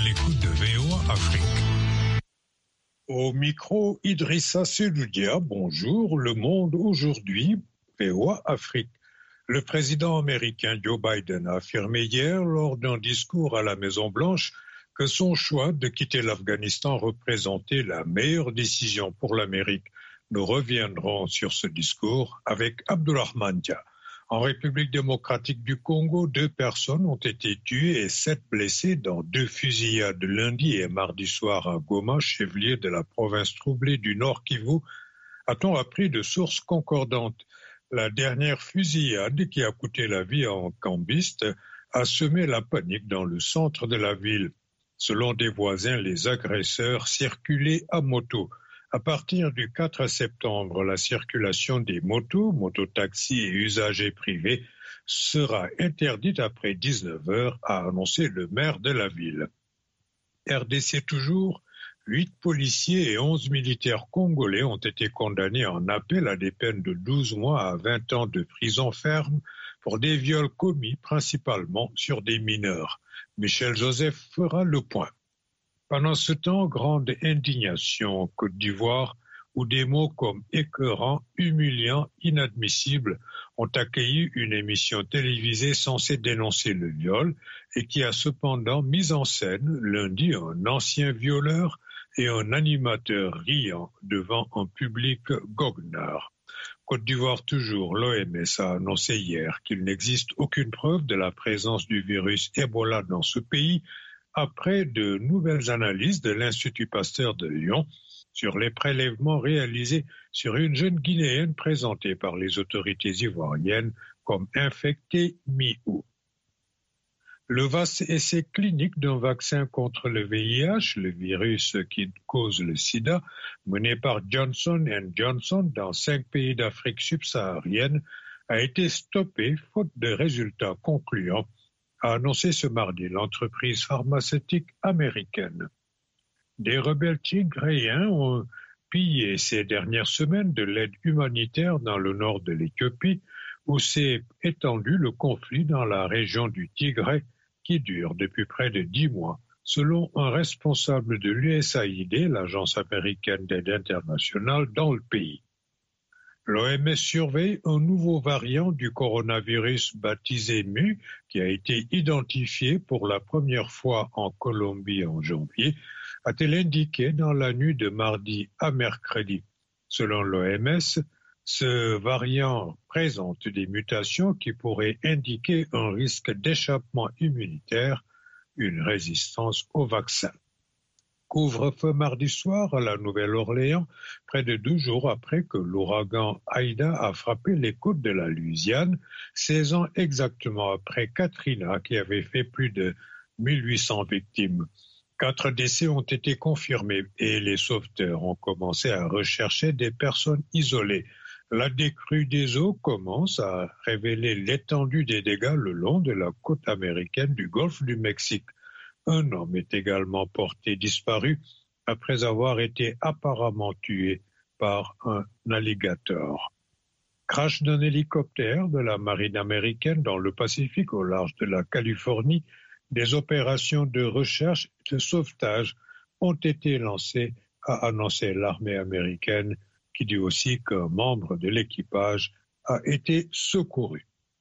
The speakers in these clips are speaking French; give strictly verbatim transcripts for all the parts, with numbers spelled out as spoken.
l'écoute de V O A Afrique. Au micro, Idrissa Seloudia, bonjour, Le Monde aujourd'hui, V O A Afrique. Le président américain Joe Biden a affirmé hier, lors d'un discours à la Maison-Blanche, que son choix de quitter l'Afghanistan représentait la meilleure décision pour l'Amérique. Nous reviendrons sur ce discours avec Abdourahmane Dia. En République démocratique du Congo, deux personnes ont été tuées et sept blessées dans deux fusillades lundi et mardi soir à Goma, chef-lieu de la province troublée du Nord Kivu, a-t-on appris de sources concordantes. La dernière fusillade, qui a coûté la vie à un cambiste, a semé la panique dans le centre de la ville. Selon des voisins, les agresseurs circulaient à moto. À partir du quatre septembre, la circulation des motos, mototaxis et usagers privés sera interdite après dix-neuf heures, a annoncé le maire de la ville. R D C toujours, huit policiers et onze militaires congolais ont été condamnés en appel à des peines de douze mois à vingt ans de prison ferme pour des viols commis principalement sur des mineurs. Michel Joseph fera le point. Pendant ce temps, grande indignation en Côte d'Ivoire, où des mots comme écœurant, humiliant, inadmissible ont accueilli une émission télévisée censée dénoncer le viol et qui a cependant mis en scène lundi un ancien violeur et un animateur riant devant un public goguenard. Côte d'Ivoire toujours, l'O M S a annoncé hier qu'il n'existe aucune preuve de la présence du virus Ebola dans ce pays, après de nouvelles analyses de l'Institut Pasteur de Lyon sur les prélèvements réalisés sur une jeune Guinéenne présentée par les autorités ivoiriennes comme infectée mi-août. Le vaste essai clinique d'un vaccin contre le V I H, le virus qui cause le sida, mené par Johnson and Johnson dans cinq pays d'Afrique subsaharienne, a été stoppé faute de résultats concluants, a annoncé ce mardi l'entreprise pharmaceutique américaine. Des rebelles tigréens ont pillé ces dernières semaines de l'aide humanitaire dans le nord de l'Éthiopie, où s'est étendu le conflit dans la région du Tigré, qui dure depuis près de dix mois, selon un responsable de l'U S A I D, l'agence américaine d'aide internationale, dans le pays. L'O M S surveille un nouveau variant du coronavirus baptisé Mu, qui a été identifié pour la première fois en Colombie en janvier, a-t-elle indiqué dans la nuit de mardi à mercredi. Selon l'O M S, ce variant présente des mutations qui pourraient indiquer un risque d'échappement immunitaire, une résistance au vaccin. Couvre-feu mardi soir à la Nouvelle-Orléans, près de deux jours après que l'ouragan Aïda a frappé les côtes de la Louisiane, seize ans exactement après Katrina qui avait fait plus de mille huit cents victimes. Quatre décès ont été confirmés et les sauveteurs ont commencé à rechercher des personnes isolées. La décrue des eaux commence à révéler l'étendue des dégâts le long de la côte américaine du golfe du Mexique. Un homme est également porté disparu après avoir été apparemment tué par un alligator. Crash d'un hélicoptère de la marine américaine dans le Pacifique au large de la Californie, des opérations de recherche et de sauvetage ont été lancées, a annoncé l'armée américaine, qui dit aussi qu'un membre de l'équipage a été secouru.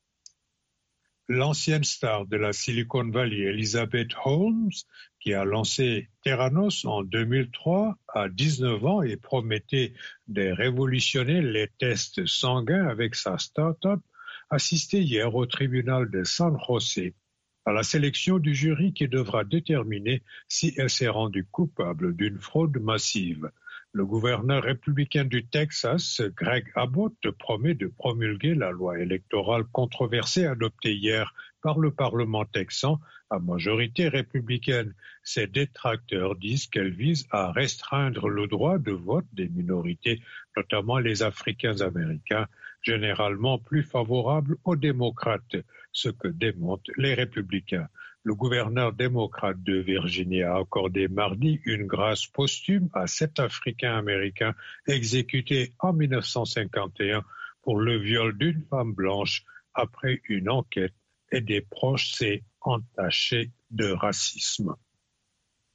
L'ancienne star de la Silicon Valley, Elizabeth Holmes, qui a lancé Theranos en deux mille trois, a dix-neuf ans et promettait de révolutionner les tests sanguins avec sa start-up, assistait hier au tribunal de San José à la sélection du jury qui devra déterminer si elle s'est rendue coupable d'une fraude massive. Le gouverneur républicain du Texas, Greg Abbott, promet de promulguer la loi électorale controversée adoptée hier par le Parlement texan à majorité républicaine. Ses détracteurs disent qu'elle vise à restreindre le droit de vote des minorités, notamment les Africains-Américains, généralement plus favorables aux démocrates, ce que démontrent les républicains. Le gouverneur démocrate de Virginie a accordé mardi une grâce posthume à sept Africains-Américains exécutés en mille neuf cent cinquante et un pour le viol d'une femme blanche après une enquête et des procès entachés de racisme.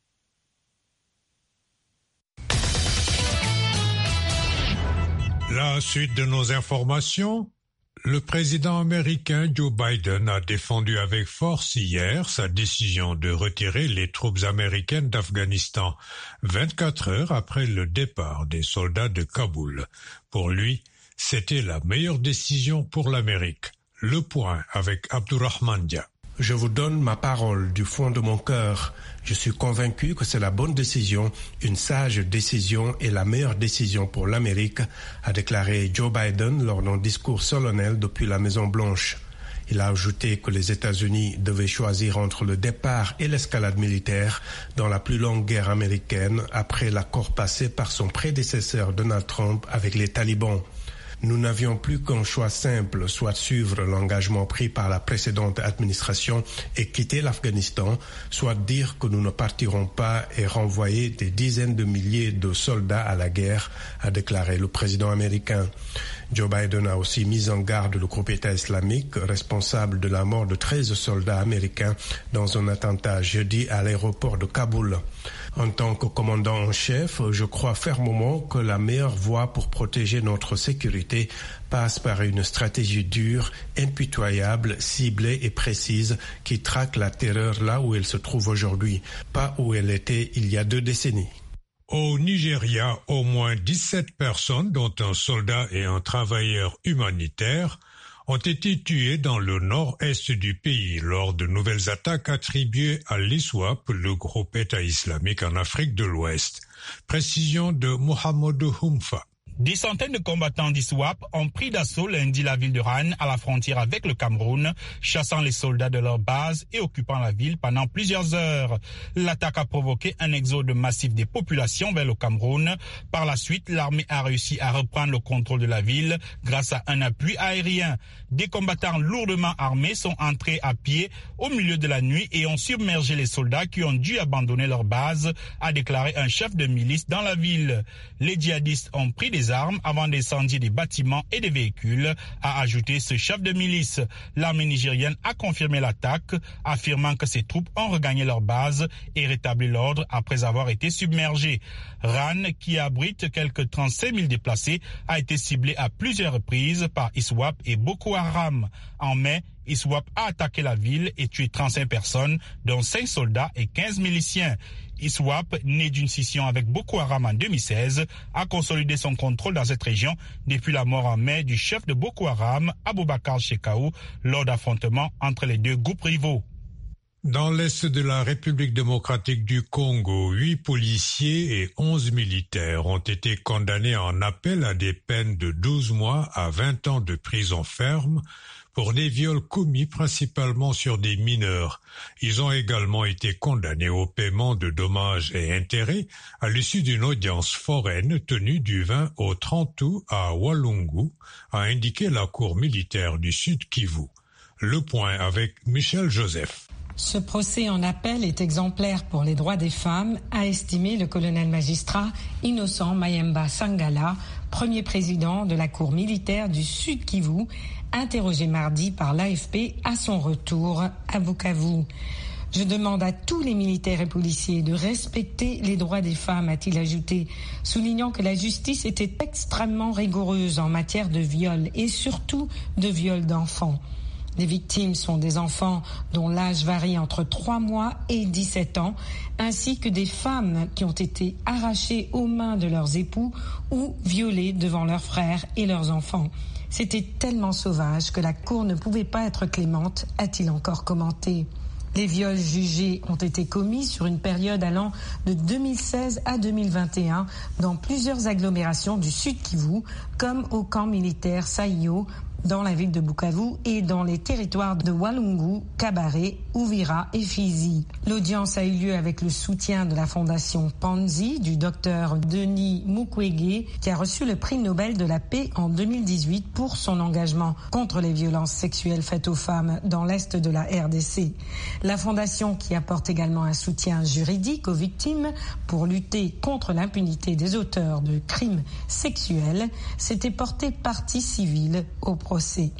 La suite de nos informations. Le président américain Joe Biden a défendu avec force hier sa décision de retirer les troupes américaines d'Afghanistan, vingt-quatre heures après le départ des soldats de Kaboul. Pour lui, c'était la meilleure décision pour l'Amérique. Le point avec Abdurrahman Dia. Je vous donne ma parole du fond de mon cœur. Je suis convaincu que c'est la bonne décision, une sage décision et la meilleure décision pour l'Amérique, a déclaré Joe Biden lors d'un discours solennel depuis la Maison-Blanche. Il a ajouté que les États-Unis devaient choisir entre le départ et l'escalade militaire dans la plus longue guerre américaine après l'accord passé par son prédécesseur Donald Trump avec les talibans. Nous n'avions plus qu'un choix simple, soit suivre l'engagement pris par la précédente administration et quitter l'Afghanistan, soit dire que nous ne partirons pas et renvoyer des dizaines de milliers de soldats à la guerre, a déclaré le président américain. Joe Biden a aussi mis en garde le groupe État islamique, responsable de la mort de treize soldats américains dans un attentat jeudi à l'aéroport de Kaboul. En tant que commandant en chef, je crois fermement que la meilleure voie pour protéger notre sécurité passe par une stratégie dure, impitoyable, ciblée et précise qui traque la terreur là où elle se trouve aujourd'hui, pas où elle était il y a deux décennies. Au Nigeria, au moins dix-sept personnes, dont un soldat et un travailleur humanitaire, ont été tués dans le nord-est du pays lors de nouvelles attaques attribuées à l'ISWAP, le groupe État islamique en Afrique de l'Ouest. Précision de Mohamedou Humfa. Des centaines de combattants d'ISWAP ont pris d'assaut lundi la ville de Rann à la frontière avec le Cameroun, chassant les soldats de leur base et occupant la ville pendant plusieurs heures. L'attaque a provoqué un exode massif des populations vers le Cameroun. Par la suite, l'armée a réussi à reprendre le contrôle de la ville grâce à un appui aérien. Des combattants lourdement armés sont entrés à pied au milieu de la nuit et ont submergé les soldats qui ont dû abandonner leur base, a déclaré un chef de milice dans la ville. Les djihadistes ont pris des armes avant d'incendier des bâtiments et des véhicules, a ajouté ce chef de milice. L'armée nigérienne a confirmé l'attaque, affirmant que ses troupes ont regagné leur base et rétabli l'ordre après avoir été submergées. Rann, qui abrite quelques trente-cinq mille déplacés, a été ciblé à plusieurs reprises par ISWAP et Boko Haram. En mai, ISWAP a attaqué la ville et tué trente-cinq personnes, dont cinq soldats et quinze miliciens. ISWAP, né d'une scission avec Boko Haram en deux mille seize, a consolidé son contrôle dans cette région depuis la mort en mai du chef de Boko Haram, Aboubakar Shekau, lors d'affrontements entre les deux groupes rivaux. Dans l'est de la République démocratique du Congo, huit policiers et onze militaires ont été condamnés en appel à des peines de douze mois à vingt ans de prison ferme pour des viols commis principalement sur des mineurs. Ils ont également été condamnés au paiement de dommages et intérêts à l'issue d'une audience foraine tenue du vingt au trente août à Walungu, a indiqué la Cour militaire du Sud Kivu. Le point avec Michel Joseph. Ce procès en appel est exemplaire pour les droits des femmes, a estimé le colonel magistrat Innocent Mayemba Sangala, premier président de la Cour militaire du Sud Kivu, interrogé mardi par l'A F P à son retour à Bukavu. Je demande à tous les militaires et policiers de respecter les droits des femmes, a-t-il ajouté, soulignant que la justice était extrêmement rigoureuse en matière de viol et surtout de viol d'enfants. Les victimes sont des enfants dont l'âge varie entre trois mois et dix-sept ans, ainsi que des femmes qui ont été arrachées aux mains de leurs époux ou violées devant leurs frères et leurs enfants. C'était tellement sauvage que la Cour ne pouvait pas être clémente, a-t-il encore commenté. Les viols jugés ont été commis sur une période allant de deux mille seize à deux mille vingt et un dans plusieurs agglomérations du Sud Kivu, comme au camp militaire Saïo, dans la ville de Bukavu et dans les territoires de Walungu, Kabare, Uvira et Fizi. L'audience a eu lieu avec le soutien de la fondation Panzi du docteur Denis Mukwege, qui a reçu le prix Nobel de la paix en deux mille dix-huit pour son engagement contre les violences sexuelles faites aux femmes dans l'est de la R D C. La fondation, qui apporte également un soutien juridique aux victimes pour lutter contre l'impunité des auteurs de crimes sexuels, s'était portée partie civile au procès.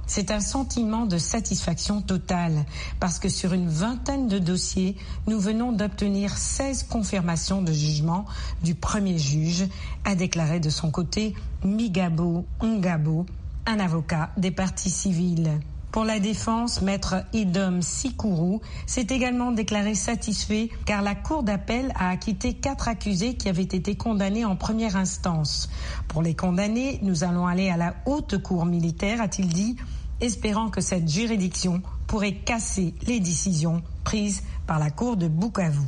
C'est un sentiment de satisfaction totale parce que sur une vingtaine de dossiers, nous venons d'obtenir seize confirmations de jugement du premier juge, a déclaré de son côté Migabo Ngabo, un avocat des parties civiles. Pour la défense, maître Idom Sikuru s'est également déclaré satisfait car la cour d'appel a acquitté quatre accusés qui avaient été condamnés en première instance. Pour les condamnés, nous allons aller à la haute cour militaire, a-t-il dit, espérant que cette juridiction pourrait casser les décisions prises par la cour de Bukavu.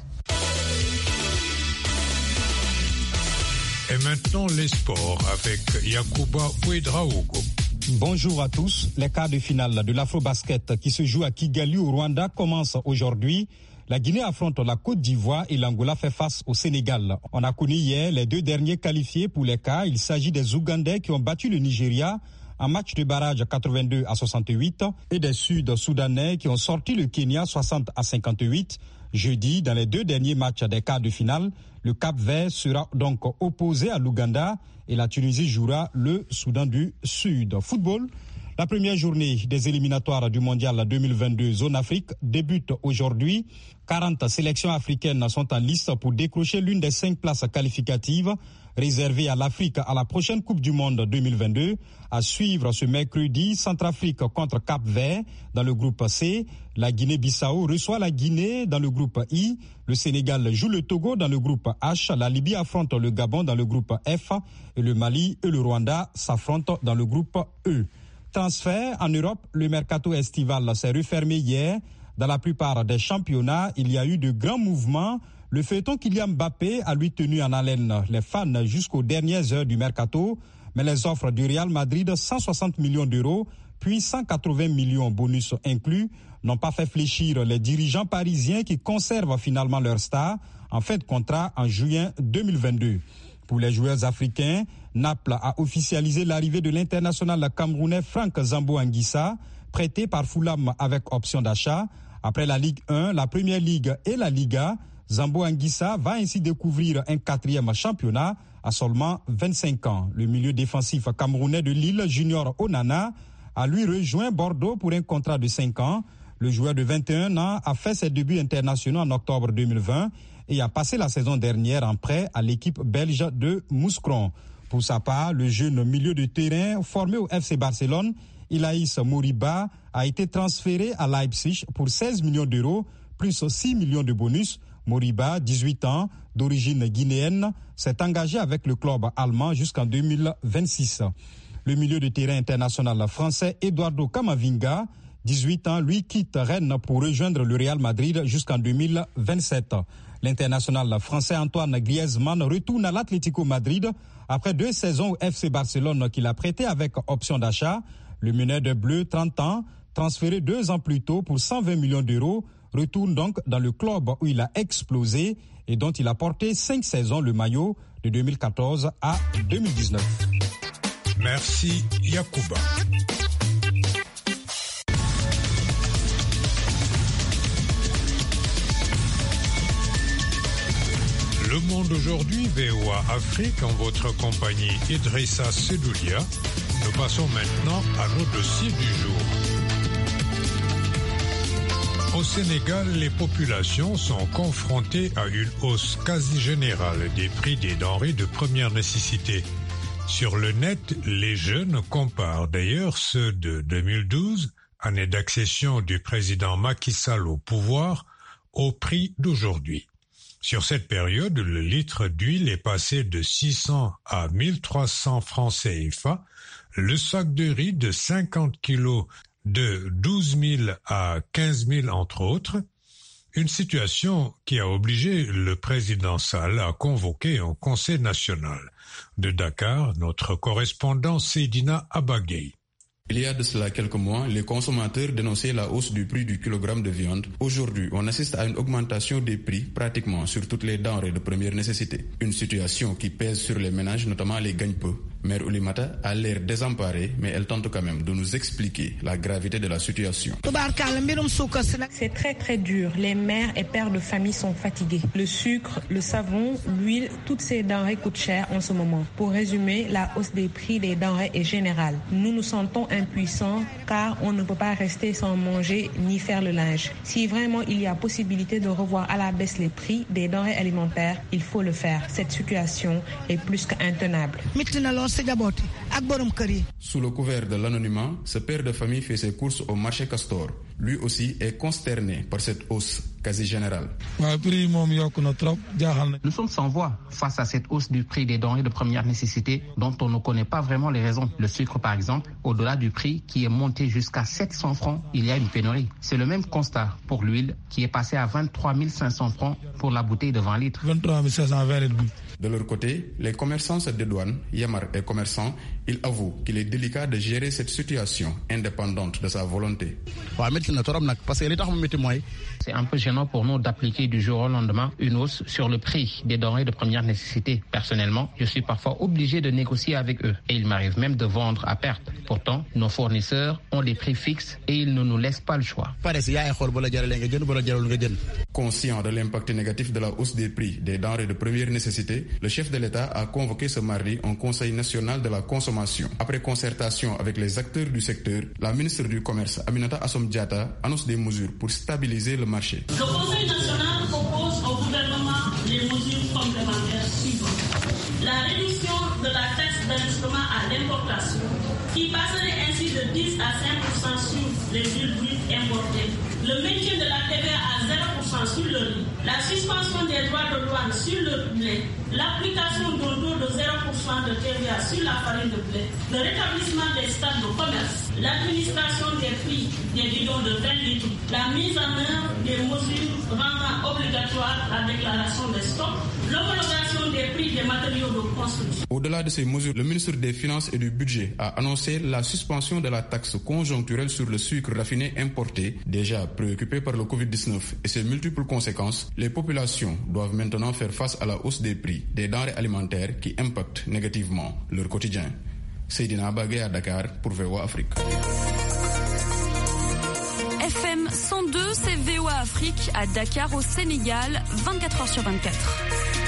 Et maintenant les sports avec Yacouba Ouedraogo. Bonjour à tous. Les quarts de finale de l'Afro-Basket qui se joue à Kigali au Rwanda commencent aujourd'hui. La Guinée affronte la Côte d'Ivoire et l'Angola fait face au Sénégal. On a connu hier les deux derniers qualifiés pour les quarts. Il s'agit des Ougandais qui ont battu le Nigeria en match de barrage quatre-vingt-deux à soixante-huit et des Sud-Soudanais qui ont sorti le Kenya soixante à cinquante-huit. Jeudi, dans les deux derniers matchs des quarts de finale, le Cap-Vert sera donc opposé à l'Ouganda et la Tunisie jouera le Soudan du Sud. Football, la première journée des éliminatoires du Mondial deux mille vingt-deux Zone Afrique débute aujourd'hui. quarante sélections africaines sont en liste pour décrocher l'une des cinq places qualificatives réservées à l'Afrique à la prochaine Coupe du Monde deux mille vingt-deux. À suivre ce mercredi, Centrafrique contre Cap-Vert dans le groupe C. La Guinée-Bissau reçoit la Guinée dans le groupe I. Le Sénégal joue le Togo dans le groupe H. La Libye affronte le Gabon dans le groupe F. Et le Mali et le Rwanda s'affrontent dans le groupe E. Transfert en Europe, le mercato estival s'est refermé hier. Dans la plupart des championnats, il y a eu de grands mouvements. Le feuilleton Kylian Mbappé a lui tenu en haleine les fans jusqu'aux dernières heures du mercato. Mais les offres du Real Madrid, cent soixante millions d'euros, puis cent quatre-vingts millions bonus inclus, n'ont pas fait fléchir les dirigeants parisiens qui conservent finalement leur star en fin de contrat en juin deux mille vingt-deux. Pour les joueurs africains, Naples a officialisé l'arrivée de l'international camerounais Franck Zambo Anguissa, prêté par Fulham avec option d'achat. Après la Ligue un, la Première Ligue et la Liga, Zambo Anguissa va ainsi découvrir un quatrième championnat à seulement vingt-cinq ans. Le milieu défensif camerounais de Lille, Junior Onana, a lui rejoint Bordeaux pour un contrat de cinq ans. Le joueur de vingt et un ans a fait ses débuts internationaux en octobre deux mille vingt et a passé la saison dernière en prêt à l'équipe belge de Mouscron. Pour sa part, le jeune milieu de terrain formé au F C Barcelone, Ilaïs Moriba, a été transféré à Leipzig pour seize millions d'euros, plus six millions de bonus. Moriba, dix-huit ans, d'origine guinéenne, s'est engagé avec le club allemand jusqu'en deux mille vingt-six. Le milieu de terrain international français Eduardo Camavinga, dix-huit ans, lui quitte Rennes pour rejoindre le Real Madrid jusqu'en deux mille vingt-sept. L'international français Antoine Griezmann retourne à l'Atlético Madrid après deux saisons au F C Barcelone qu'il a prêté avec option d'achat. Le meneur de Bleu, trente ans, transféré deux ans plus tôt pour cent vingt millions d'euros, retourne donc dans le club où il a explosé et dont il a porté cinq saisons le maillot de deux mille quatorze à deux mille dix-neuf. Merci Yacouba. Le Monde aujourd'hui, V O A Afrique, en votre compagnie Idrissa Sedoulia. Nous passons maintenant à nos dossiers du jour. Au Sénégal, les populations sont confrontées à une hausse quasi générale des prix des denrées de première nécessité. Sur le net, les jeunes comparent d'ailleurs ceux de deux mille douze, année d'accession du président Macky Sall au pouvoir, au prix d'aujourd'hui. Sur cette période, le litre d'huile est passé de six cents à mille trois cents francs C F A, le sac de riz de cinquante kilos de douze mille à quinze mille entre autres, une situation qui a obligé le président Sall à convoquer un conseil national. De Dakar, notre correspondant Seydina Abagay. Il y a de cela quelques mois, les consommateurs dénonçaient la hausse du prix du kilogramme de viande. Aujourd'hui, on assiste à une augmentation des prix pratiquement sur toutes les denrées de première nécessité. Une situation qui pèse sur les ménages, notamment les gagne-peu. Mère Oulimata a l'air désemparée, mais elle tente quand même de nous expliquer la gravité de la situation. C'est très très dur. Les mères et pères de famille sont fatigués. Le sucre, le savon, l'huile, toutes ces denrées coûtent cher en ce moment. Pour résumer, la hausse des prix des denrées est générale. Nous nous sentons impuissants car on ne peut pas rester sans manger ni faire le linge. Si vraiment il y a possibilité de revoir à la baisse les prix des denrées alimentaires, il faut le faire. Cette situation est plus qu'intenable. Sous le couvert de l'anonymat, ce père de famille fait ses courses au marché Castor. Lui aussi est consterné par cette hausse quasi générale. Nous sommes sans voix face à cette hausse du prix des denrées de première nécessité dont on ne connaît pas vraiment les raisons. Le sucre par exemple, au-delà du prix qui est monté jusqu'à sept cents francs, il y a une pénurie. C'est le même constat pour l'huile qui est passée à vingt-trois mille cinq cents francs pour la bouteille de vingt litres. De leur côté, les commerçants se dédouanent, Yamar est commerçant, il avoue qu'il est délicat de gérer cette situation indépendante de sa volonté. C'est un peu gênant pour nous d'appliquer du jour au lendemain une hausse sur le prix des denrées de première nécessité. Personnellement, je suis parfois obligé de négocier avec eux et il m'arrive même de vendre à perte. Pourtant, nos fournisseurs ont des prix fixes et ils ne nous laissent pas le choix. Conscient de l'impact négatif de la hausse des prix des denrées de première nécessité, le chef de l'État a convoqué ce mardi un Conseil national de la consommation. Après concertation avec les acteurs du secteur, la ministre du Commerce, Aminata Assome Diatta, annonce des mesures pour stabiliser le marché. Le Conseil national propose au gouvernement les mesures complémentaires suivantes. La réduction de la taxe d'ajustement à l'importation, qui passerait ainsi de dix à cinq pour cent sur les huiles brutes importées. Le maintien de la T V A à zéro pour cent sur le riz. La suspension des droits de douane sur le blé. L'application d'un taux de zéro pour cent de T V A sur la farine de blé. Le rétablissement des stades de commerce. L'administration des prix des bidons de vingt litres. La mise en œuvre des mesures rendant obligatoire la déclaration des stocks. L'homologation des prix des matériaux de construction. Au-delà de ces mesures, le ministre des Finances et du Budget a annoncé la suspension de la taxe conjoncturelle sur le sucre raffiné importé. Déjà préoccupés par le covid dix-neuf et ses multiples conséquences, les populations doivent maintenant faire face à la hausse des prix des denrées alimentaires qui impactent négativement leur quotidien. Seydina Bagé à Dakar pour V O A Afrique. F M cent deux, c'est V O A Afrique à Dakar au Sénégal, vingt-quatre heures sur vingt-quatre.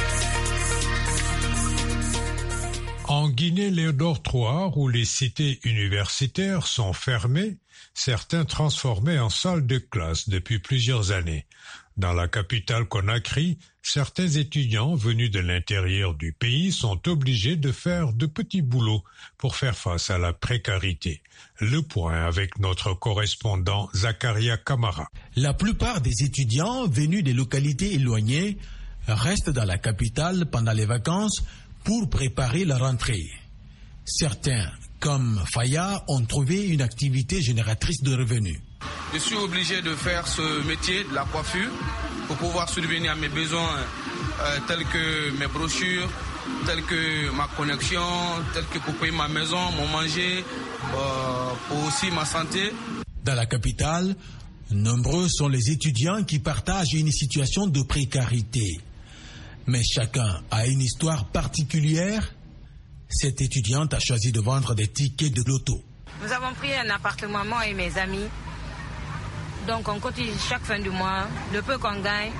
En Guinée, les dortoirs ou les cités universitaires sont fermés, certains transformés en salles de classe depuis plusieurs années. Dans la capitale Conakry, certains étudiants venus de l'intérieur du pays sont obligés de faire de petits boulots pour faire face à la précarité. Le point avec notre correspondant Zakaria Kamara. La plupart des étudiants venus des localités éloignées restent dans la capitale pendant les vacances pour préparer la rentrée. Certains, comme Faya, ont trouvé une activité génératrice de revenus. Je suis obligé de faire ce métier de la coiffure pour pouvoir subvenir à mes besoins euh, tels que mes brochures, tels que ma connexion, tels que pour payer ma maison, mon manger, euh, pour aussi ma santé. Dans la capitale, nombreux sont les étudiants qui partagent une situation de précarité. Mais chacun a une histoire particulière. Cette étudiante a choisi de vendre des tickets de loto. Nous avons pris un appartement, moi et mes amis. Donc on cotise chaque fin du mois. Le peu qu'on gagne,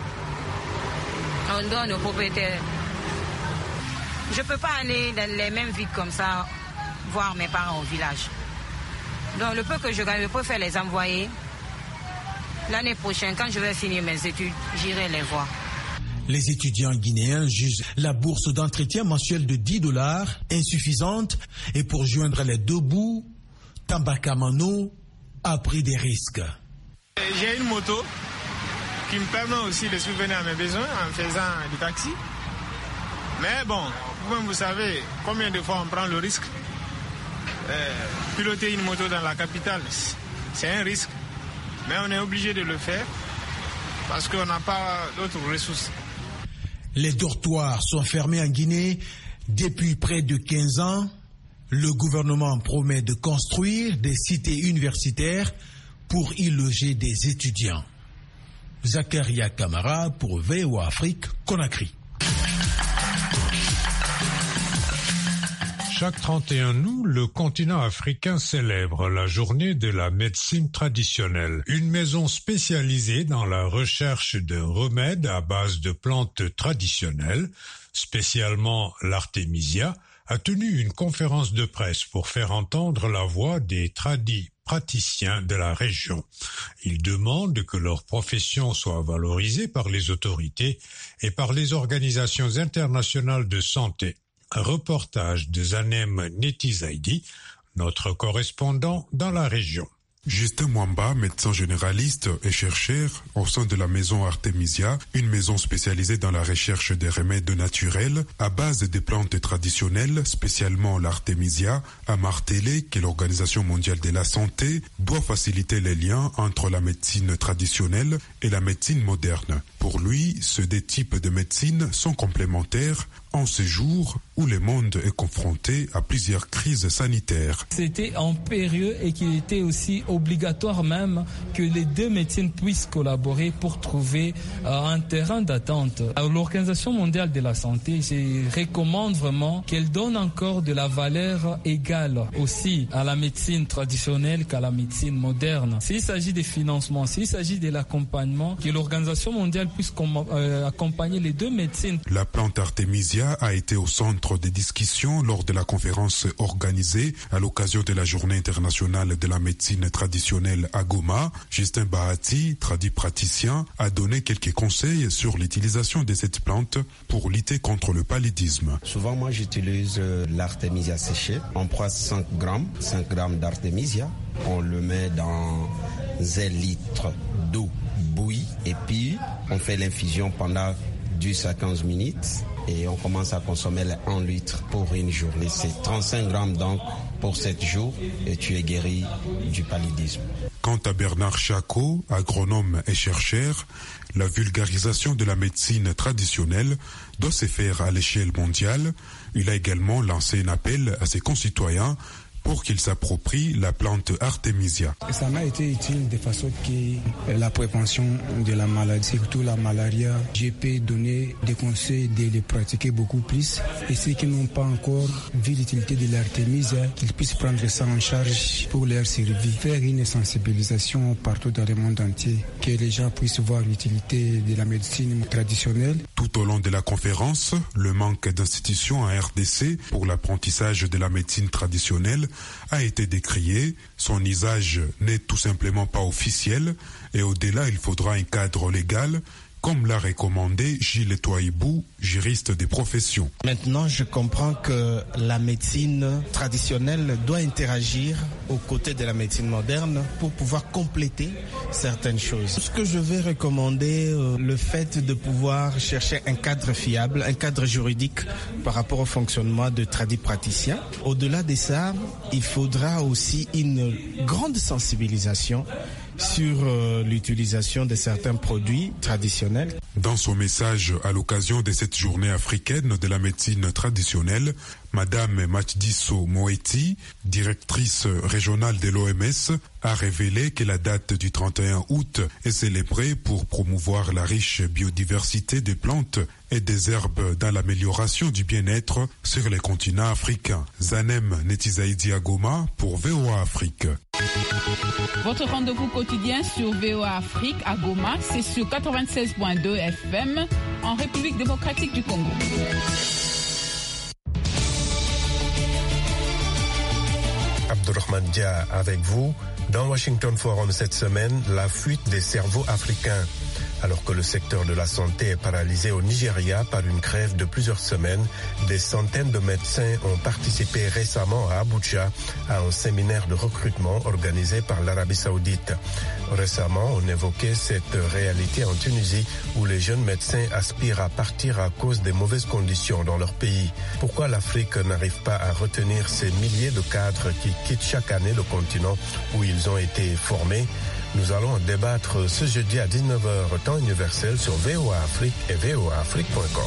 on donne aux propriétaires. Je ne peux pas aller dans les mêmes vides comme ça, voir mes parents au village. Donc le peu que je gagne, je préfère les envoyer. L'année prochaine, quand je vais finir mes études, j'irai les voir. Les étudiants guinéens jugent la bourse d'entretien mensuelle de dix dollars insuffisante et pour joindre les deux bouts, Tambaka Mano a pris des risques. J'ai une moto qui me permet aussi de subvenir à mes besoins en faisant du taxi. Mais bon, vous-même vous savez combien de fois on prend le risque. Euh, piloter une moto dans la capitale, c'est un risque. Mais on est obligé de le faire parce qu'on n'a pas d'autres ressources. Les dortoirs sont fermés en Guinée depuis près de quinze ans. Le gouvernement promet de construire des cités universitaires pour y loger des étudiants. Zakaria Kamara pour V O A Afrique, Conakry. Chaque trente et un août, le continent africain célèbre la journée de la médecine traditionnelle. Une maison spécialisée dans la recherche de remèdes à base de plantes traditionnelles, spécialement l'artémisia, a tenu une conférence de presse pour faire entendre la voix des tradis praticiens de la région. Ils demandent que leur profession soit valorisée par les autorités et par les organisations internationales de santé. Un reportage de Zanem Netizaidi, notre correspondant dans la région. Justin Mwamba, médecin généraliste et chercheur au sein de la maison Artemisia, une maison spécialisée dans la recherche des remèdes naturels à base des plantes traditionnelles, spécialement l'Artemisia, a martelé que l'Organisation mondiale de la santé doit faciliter les liens entre la médecine traditionnelle et la médecine moderne. Pour lui, ces deux types de médecine sont complémentaires en ce jour où le monde est confronté à plusieurs crises sanitaires. C'était en périlleux et qu'il était aussi obligatoire même que les deux médecines puissent collaborer pour trouver euh, un terrain d'attente. L'Organisation mondiale de la santé, je recommande vraiment qu'elle donne encore de la valeur égale aussi à la médecine traditionnelle qu'à la médecine moderne. S'il s'agit des financements, s'il s'agit de l'accompagnement, que l'Organisation mondiale puisse com- euh, accompagner les deux médecines. La plante Artemisia a été au centre des discussions lors de la conférence organisée à l'occasion de la Journée internationale de la médecine traditionnelle à Goma. Justin Bahati, tradit praticien, a donné quelques conseils sur l'utilisation de cette plante pour lutter contre le paludisme. Souvent, moi, j'utilise euh, l'artémisia séchée. On prend cinq grammes, cinq grammes d'artémisia. On le met dans un litre d'eau bouillie et puis on fait l'infusion pendant dix à quinze minutes et on commence à consommer un litre pour une journée. C'est trente-cinq grammes donc pour sept jours et tu es guéri du paludisme. Quant à Bernard Chacot, agronome et chercheur, la vulgarisation de la médecine traditionnelle doit se faire à l'échelle mondiale. Il a également lancé un appel à ses concitoyens pour qu'ils s'approprient la plante Artemisia. Ça m'a été utile de façon que la prévention de la maladie, surtout la malaria, j'ai pu donner des conseils de les pratiquer beaucoup plus. Et ceux qui n'ont pas encore vu l'utilité de l'Artemisia, qu'ils puissent prendre ça en charge pour leur survie. Faire une sensibilisation partout dans le monde entier, que les gens puissent voir l'utilité de la médecine traditionnelle. Tout au long de la conférence, le manque d'institutions en R D C pour l'apprentissage de la médecine traditionnelle a été décrié. Son usage n'est tout simplement pas officiel et au-delà, il faudra un cadre légal, comme l'a recommandé Gilles Toaibou, juriste des professions. Maintenant, je comprends que la médecine traditionnelle doit interagir aux côtés de la médecine moderne pour pouvoir compléter certaines choses. Ce que je vais recommander, euh, le fait de pouvoir chercher un cadre fiable, un cadre juridique par rapport au fonctionnement de tradis praticiens. Au-delà de ça, il faudra aussi une grande sensibilisation sur euh, l'utilisation de certains produits traditionnels. Dans son message à l'occasion de cette journée africaine de la médecine traditionnelle, Madame Matshidiso Moeti, directrice régionale de l'O M S, a révélé que la date du trente et un août est célébrée pour promouvoir la riche biodiversité des plantes et des herbes dans l'amélioration du bien-être sur les continents africains. Zanem Netizaidi Agoma pour V O A Afrique. Votre rendez-vous quotidien sur V O A Afrique à Goma, c'est sur quatre-vingt-seize point deux F M en République démocratique du Congo. Abdurrahman Dia avec vous. Dans Washington Forum cette semaine, la fuite des cerveaux africains. Alors que le secteur de la santé est paralysé au Nigeria par une grève de plusieurs semaines, des centaines de médecins ont participé récemment à Abuja à un séminaire de recrutement organisé par l'Arabie Saoudite. Récemment, on évoquait cette réalité en Tunisie où les jeunes médecins aspirent à partir à cause des mauvaises conditions dans leur pays. Pourquoi l'Afrique n'arrive pas à retenir ces milliers de cadres qui quittent chaque année le continent où ils ont été formés? Nous allons en débattre ce jeudi à dix-neuf heures temps universel sur V O A Afrique et V O A Afrique point com.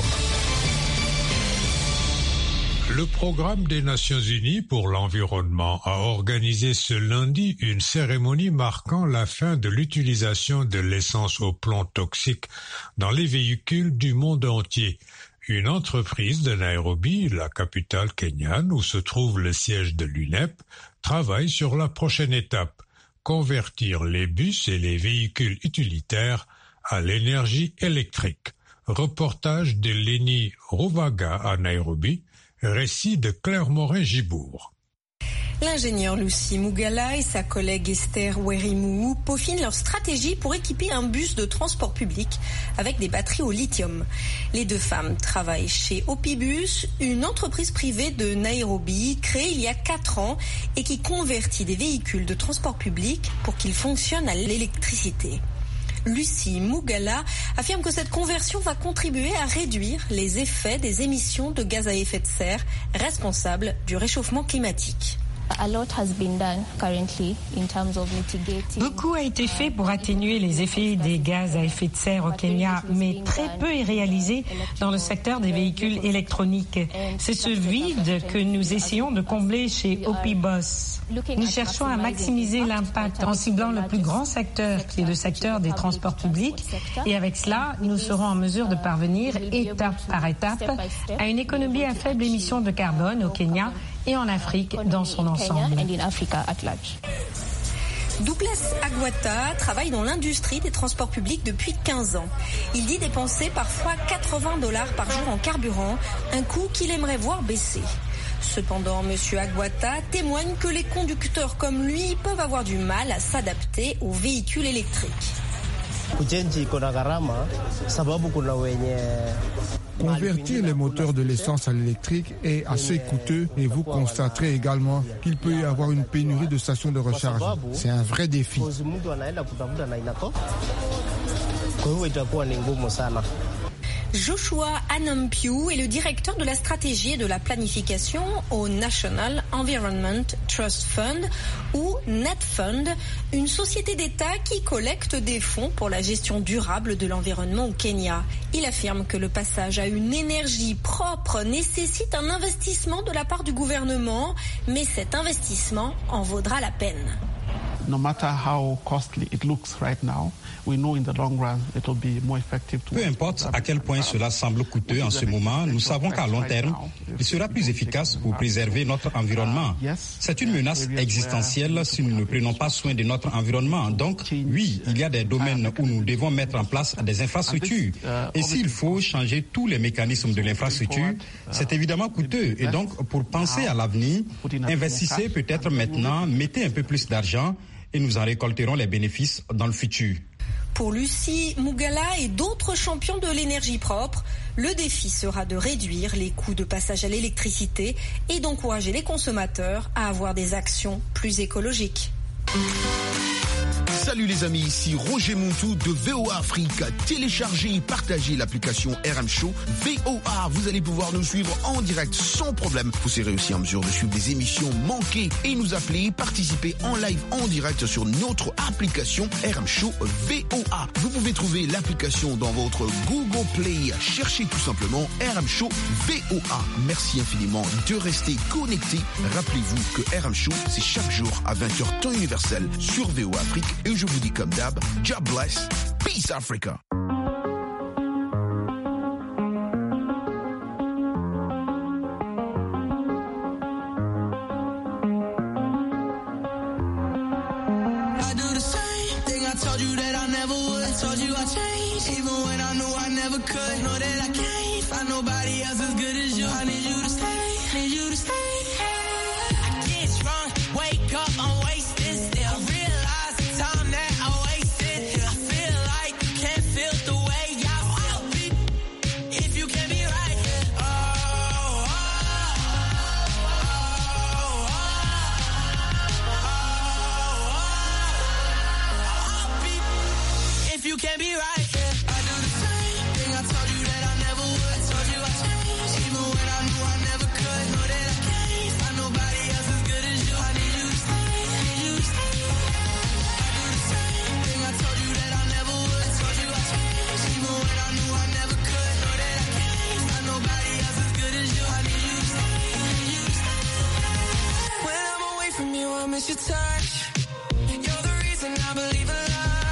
Le programme des Nations Unies pour l'environnement a organisé ce lundi une cérémonie marquant la fin de l'utilisation de l'essence au plomb toxique dans les véhicules du monde entier. Une entreprise de Nairobi, la capitale kenyane où se trouve le siège de l'U N E P, travaille sur la prochaine étape, convertir les bus et les véhicules utilitaires à l'énergie électrique. Reportage de Lenny Ruvaga à Nairobi, récit de Claire Morin-Gibourg. L'ingénieur Lucy Mugala et sa collègue Esther Werimou peaufinent leur stratégie pour équiper un bus de transport public avec des batteries au lithium. Les deux femmes travaillent chez Opibus, une entreprise privée de Nairobi créée il y a quatre ans et qui convertit des véhicules de transport public pour qu'ils fonctionnent à l'électricité. Lucy Mugala affirme que cette conversion va contribuer à réduire les effets des émissions de gaz à effet de serre responsables du réchauffement climatique. Beaucoup a été fait pour atténuer les effets des gaz à effet de serre au Kenya, mais très peu est réalisé dans le secteur des véhicules électroniques. C'est ce vide que nous essayons de combler chez Opibus. Nous cherchons à maximiser l'impact en ciblant le plus grand secteur, qui est le secteur des transports publics. Et avec cela, nous serons en mesure de parvenir, étape par étape, à une économie à faible émission de carbone au Kenya et en Afrique dans son ensemble. Douglas Agwata travaille dans l'industrie des transports publics depuis quinze ans. Il dit dépenser parfois quatre-vingts dollars par jour en carburant, un coût qu'il aimerait voir baisser. Cependant, M. Agwata témoigne que les conducteurs comme lui peuvent avoir du mal à s'adapter aux véhicules électriques. Convertir les moteurs de l'essence à l'électrique est assez coûteux et vous constaterez également qu'il peut y avoir une pénurie de stations de recharge. C'est un vrai défi. Joshua Anampiu est le directeur de la stratégie et de la planification au National Environment Trust Fund ou NetFund, une société d'État qui collecte des fonds pour la gestion durable de l'environnement au Kenya. Il affirme que le passage à une énergie propre nécessite un investissement de la part du gouvernement, mais cet investissement en vaudra la peine. No matter how costly it looks right now, we know in the long run it will be more effective to. Peu importe à quel point cela semble coûteux en ce moment, nous savons qu'à long terme, il sera plus efficace pour préserver notre environnement. C'est une menace existentielle si nous ne prenons pas soin de notre environnement. Donc, oui, il y a des domaines où nous devons mettre en place des infrastructures. Et s'il faut changer tous les mécanismes de l'infrastructure, c'est évidemment coûteux. Et donc, pour penser à l'avenir, investissez peut-être maintenant, mettez un peu plus d'argent et nous en récolterons les bénéfices dans le futur. Pour Lucy Mugala et d'autres champions de l'énergie propre, le défi sera de réduire les coûts de passage à l'électricité et d'encourager les consommateurs à avoir des actions plus écologiques. Salut les amis, ici Roger Montou de V O A Afrique. Téléchargez et partagez l'application R M Show V O A. Vous allez pouvoir nous suivre en direct sans problème. Vous serez aussi en mesure de suivre des émissions manquées et nous appeler, participer en live en direct sur notre application R M Show V O A. Vous pouvez trouver l'application dans votre Google Play. Cherchez tout simplement R M Show V O A. Merci infiniment de rester connecté. Rappelez-vous que R M Show, c'est chaque jour à vingt heures temps universel sur V O A Afrique. Et je vous dis comme d'hab, God bless, peace Africa.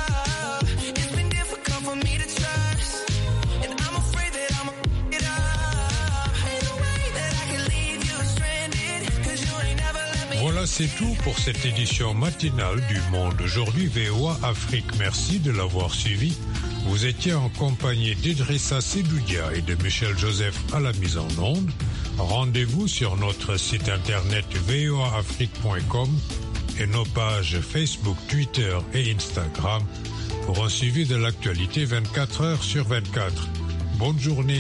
It up. c'est tout pour cette édition matinale du Monde Aujourd'hui V O A Afrique. Merci de l'avoir suivi. Vous étiez en compagnie d'Idrissa Sidoudia et de Michel Joseph à la mise en onde. Rendez-vous sur notre site internet v o a afrique point com et nos pages Facebook, Twitter et Instagram pour un suivi de l'actualité vingt-quatre heures sur vingt-quatre. Bonne journée.